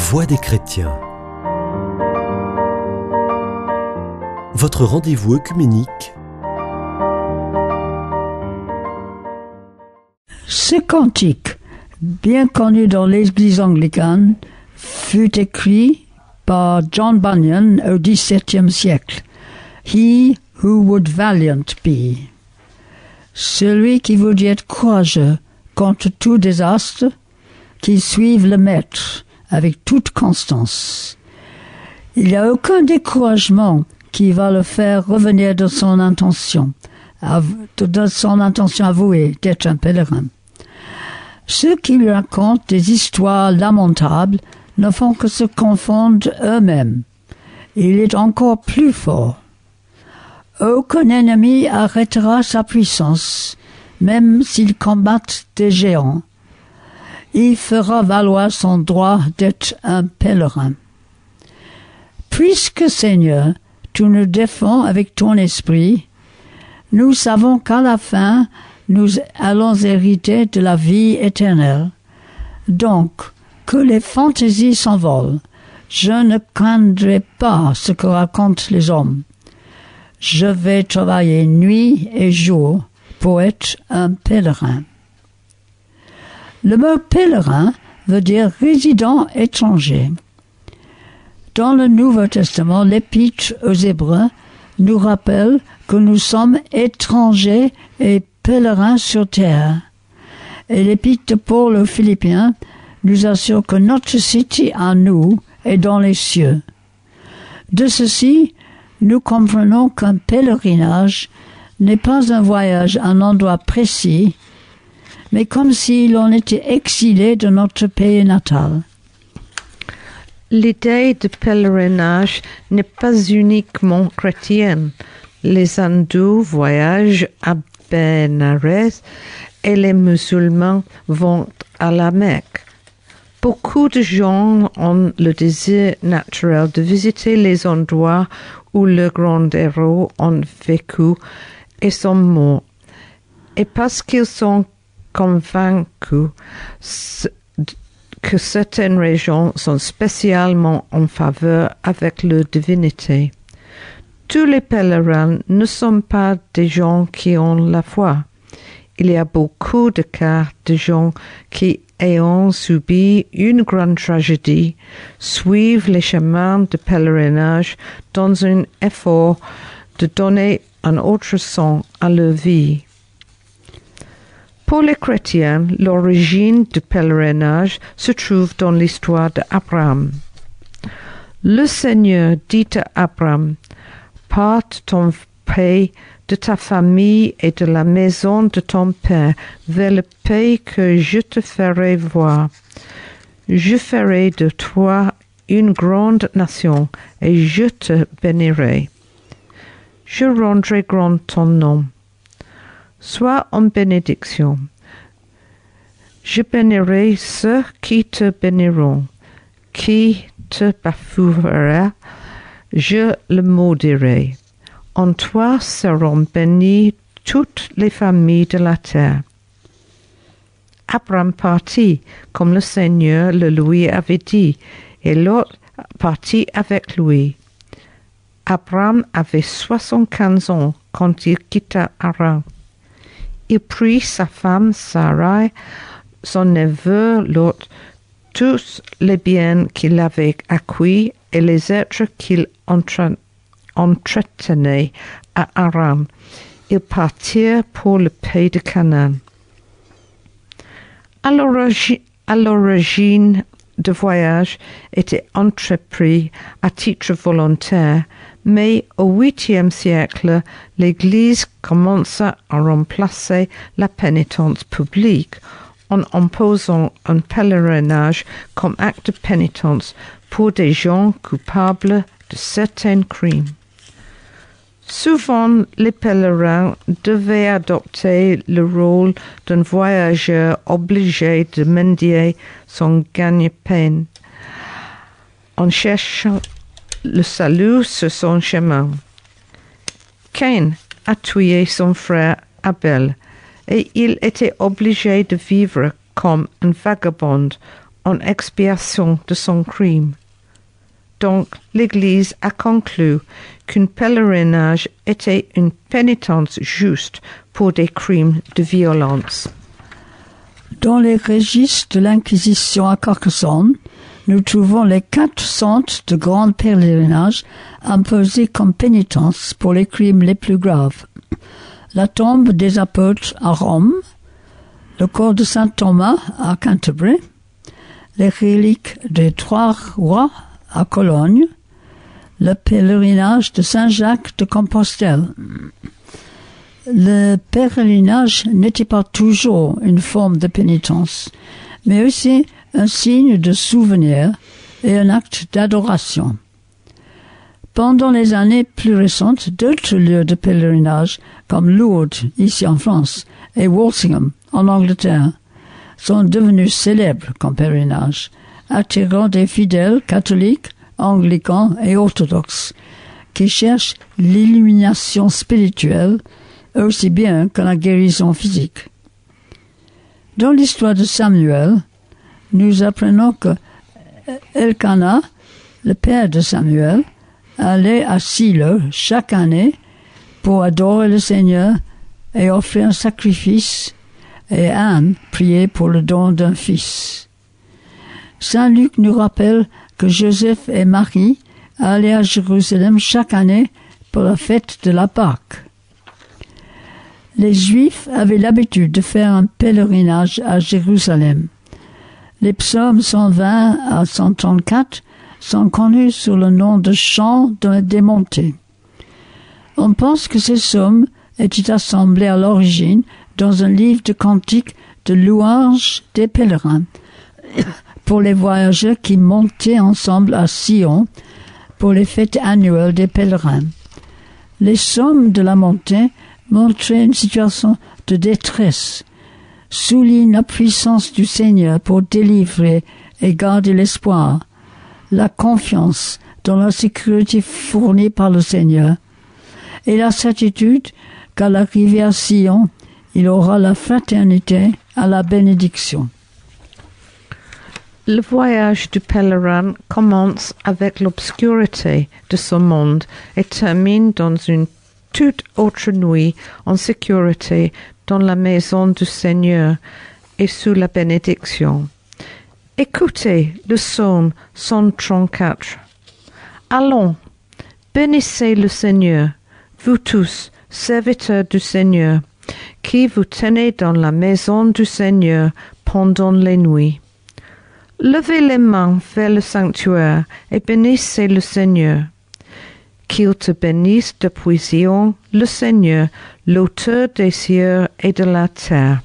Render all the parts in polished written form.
Voix des chrétiens. Votre rendez-vous œcuménique. Ce cantique, bien connu dans l'Église anglicane, fut écrit par John Bunyan au XVIIe siècle. He who would valiant be. Celui qui voudrait être courageux contre tout désastre, qui suive le Maître avec toute constance. Il n'y a aucun découragement qui va le faire revenir de son intention avouée d'être un pèlerin. Ceux qui lui racontent des histoires lamentables ne font que se confondre eux-mêmes. Il est encore plus fort. Aucun ennemi arrêtera sa puissance, même s'il combatte des géants. Il fera valoir son droit d'être un pèlerin. Puisque, Seigneur, tu nous défends avec ton esprit, nous savons qu'à la fin, nous allons hériter de la vie éternelle. Donc, que les fantaisies s'envolent, je ne craindrai pas ce que racontent les hommes. Je vais travailler nuit et jour pour être un pèlerin. Le mot pèlerin veut dire résident étranger. Dans le Nouveau Testament, l'Épître aux Hébreux nous rappelle que nous sommes étrangers et pèlerins sur terre. Et l'Épître de Paul aux Philippiens nous assure que notre cité à nous est dans les cieux. De ceci, nous comprenons qu'un pèlerinage n'est pas un voyage à un endroit précis, mais comme si l'on était exilé de notre pays natal. L'idée de pèlerinage n'est pas uniquement chrétienne. Les hindous voyagent à Bénarès et les musulmans vont à la Mecque. Beaucoup de gens ont le désir naturel de visiter les endroits où les grands héros ont vécu et sont morts. Et parce qu'ils sont convaincus que certaines régions sont spécialement en faveur avec leur divinité. Tous les pèlerins ne sont pas des gens qui ont la foi. Il y a beaucoup de cas de gens qui, ayant subi une grande tragédie, suivent les chemins de pèlerinage dans un effort de donner un autre sens à leur vie. Pour les chrétiens, l'origine du pèlerinage se trouve dans l'histoire d'Abraham. Le Seigneur dit à Abraham, « Pars de ton pays, de ta famille et de la maison de ton père vers le pays que je te ferai voir. Je ferai de toi une grande nation et je te bénirai. Je rendrai grand ton nom. Sois en bénédiction. Je bénirai ceux qui te béniront. Qui te bafouera, je le maudirai. En toi seront bénies toutes les familles de la terre. » Abraham partit, comme le Seigneur le lui avait dit, et Lot partit avec lui. Abraham avait 75 ans quand il quitta Haran. Il prit sa femme Sarai, son neveu Lot, tous les biens qu'il avait acquis et les êtres qu'il entretenait à Haran. Ils partirent pour le pays de Canaan. À l'origine, le voyage était entrepris à titre volontaire, mais au 8e siècle, l'Église commença à remplacer la pénitence publique en imposant un pèlerinage comme acte de pénitence pour des gens coupables de certains crimes. Souvent, les pèlerins devaient adopter le rôle d'un voyageur obligé de mendier son gagne-pain en cherchant le salut sur son chemin. Caïn a tué son frère Abel et il était obligé de vivre comme un vagabond en expiation de son crime. Donc, l'Église a conclu qu'un pèlerinage était une pénitence juste pour des crimes de violence. Dans les registres de l'Inquisition à Carcassonne, nous trouvons les 4 centres de grands pèlerinages imposés comme pénitence pour les crimes les plus graves. La tombe des apôtres à Rome, le corps de saint Thomas à Canterbury, les reliques des 3 rois à Cologne, le pèlerinage de Saint-Jacques de Compostelle. Le pèlerinage n'était pas toujours une forme de pénitence, mais aussi un signe de souvenir et un acte d'adoration. Pendant les années plus récentes, d'autres lieux de pèlerinage, comme Lourdes, ici en France, et Walsingham, en Angleterre, sont devenus célèbres comme pèlerinage, attirant des fidèles catholiques, anglicans et orthodoxes, qui cherchent l'illumination spirituelle aussi bien que la guérison physique. Dans l'histoire de Samuel, nous apprenons que Elkanah, le père de Samuel, allait à Silo chaque année pour adorer le Seigneur et offrir un sacrifice, et Anne priait pour le don d'un fils. Saint Luc nous rappelle que Joseph et Marie allaient à Jérusalem chaque année pour la fête de la Pâque. Les Juifs avaient l'habitude de faire un pèlerinage à Jérusalem. Les psaumes 120 à 134 sont connus sous le nom de chants des montées. On pense que ces psaumes étaient assemblés à l'origine dans un livre de cantiques de louanges des pèlerins pour les voyageurs qui montaient ensemble à Sion pour les fêtes annuelles des pèlerins. Les psaumes de la montée montraient une situation de détresse, soulignent la puissance du Seigneur pour délivrer et garder l'espoir, la confiance dans la sécurité fournie par le Seigneur, et la certitude qu'à l'arrivée à Sion, il aura la fraternité à la bénédiction. Le voyage du pèlerin commence avec l'obscurité de ce monde et termine dans une toute autre nuit en sécurité dans la maison du Seigneur et sous la bénédiction. Écoutez le psaume 134. Allons, bénissez le Seigneur, vous tous, serviteurs du Seigneur, qui vous tenez dans la maison du Seigneur pendant les nuits. Levez les mains vers le sanctuaire et bénissez le Seigneur. Qu'il te bénisse depuis Sion, le Seigneur, l'auteur des cieux et de la terre.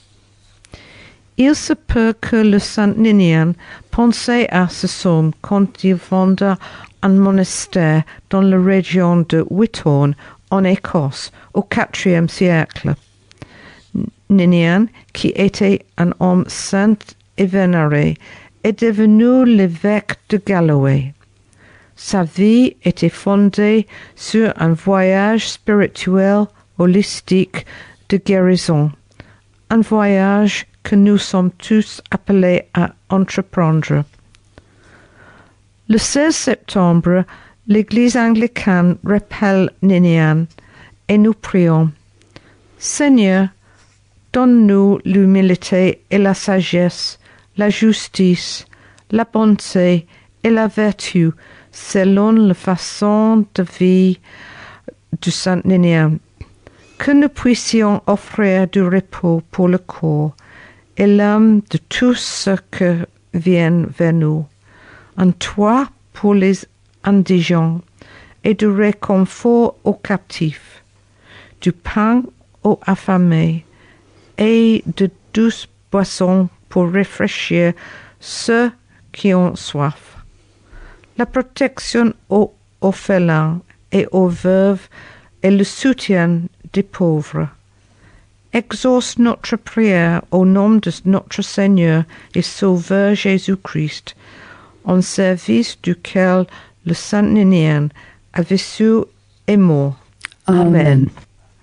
Il se peut que le saint Ninian pensait à ce psaume quand il fonda un monastère dans la région de Whithorn, en Écosse, au IVe siècle. Ninian, qui était un homme saint et vénéré, est devenu l'évêque de Galloway. Sa vie était fondée sur un voyage spirituel holistique de guérison, un voyage que nous sommes tous appelés à entreprendre. Le 16 septembre, l'Église anglicane rappelle Ninian et nous prions. Seigneur, donne-nous l'humilité et la sagesse, la justice, la bonté et la vertu selon la façon de vie du Saint Ninian, que nous puissions offrir du repos pour le corps et l'âme de tous ceux qui viennent vers nous, un toit pour les indigents et du réconfort aux captifs, du pain aux affamés et de douces boissons pour rafraîchir ceux qui ont soif. La protection aux orphelins et aux veuves et le soutien des pauvres. Exauce notre prière au nom de notre Seigneur et Sauveur Jésus-Christ, en service duquel le Saint Ninian a vécu et mort. Amen.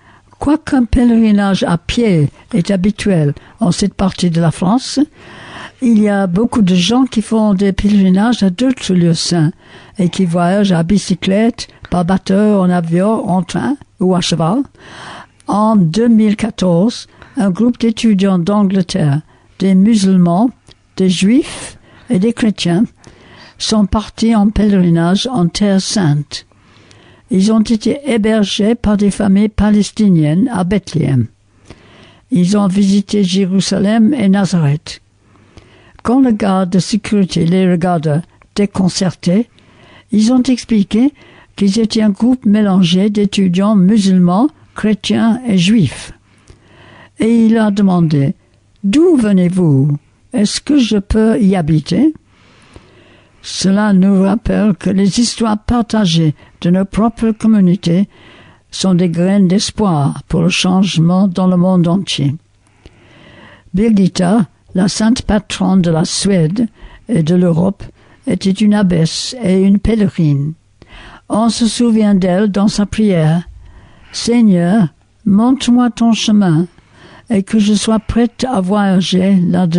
Quoiqu'un pèlerinage à pied est habituel en cette partie de la France, Il y a beaucoup de gens qui font des pèlerinages à d'autres lieux saints et qui voyagent à bicyclette, par bateau, en avion, en train ou à cheval. En 2014, un groupe d'étudiants d'Angleterre, des musulmans, des juifs et des chrétiens, sont partis en pèlerinage en Terre Sainte. Ils ont été hébergés par des familles palestiniennes à Bethléem. Ils ont visité Jérusalem et Nazareth. Quand le garde de sécurité les regarda déconcertés, ils ont expliqué qu'ils étaient un groupe mélangé d'étudiants musulmans, chrétiens et juifs. Et il a demandé « D'où venez-vous? Est-ce que je peux y habiter ?» Cela nous rappelle que les histoires partagées de nos propres communautés sont des graines d'espoir pour le changement dans le monde entier. Birgitta, la sainte patronne de la Suède et de l'Europe, était une abbesse et une pèlerine. On se souvient d'elle dans sa prière. « Seigneur, montre-moi ton chemin et que je sois prête à voyager là-dedans. »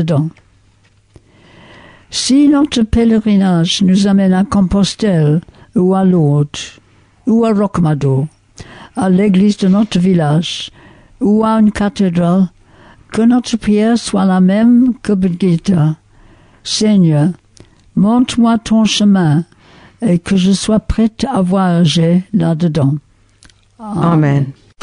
Si notre pèlerinage nous amène à Compostelle ou à Lourdes ou à Rocamadour, à l'église de notre village ou à une cathédrale, que notre prière soit la même que Birgitta. Seigneur, montre-moi ton chemin et que je sois prête à voyager là-dedans. Amen.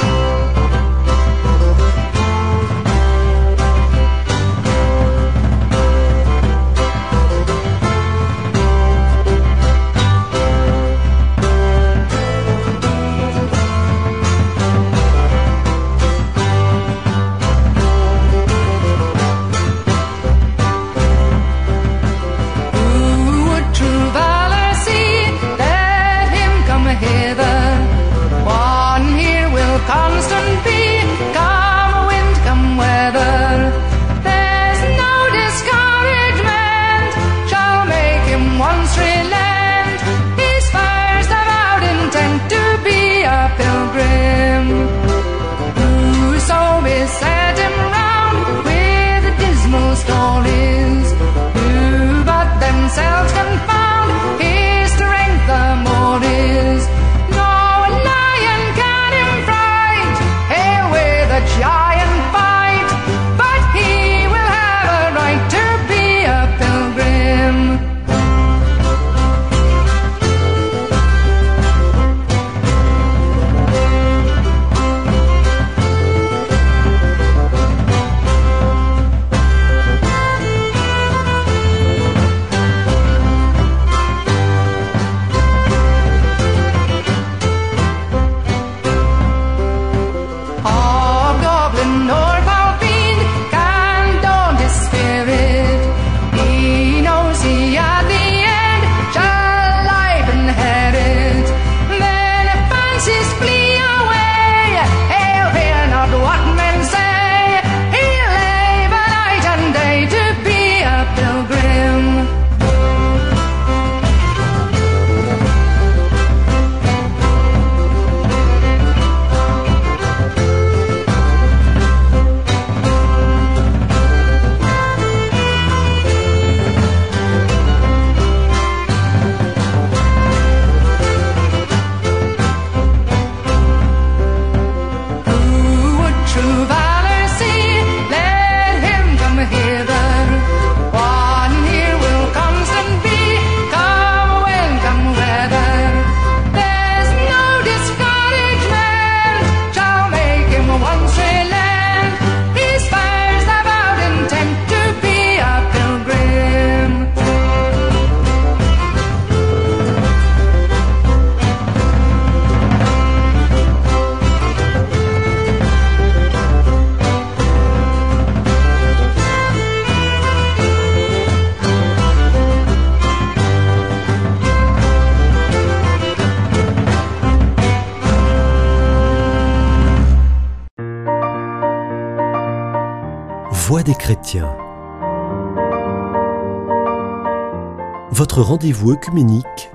Voix des chrétiens. Votre rendez-vous œcuménique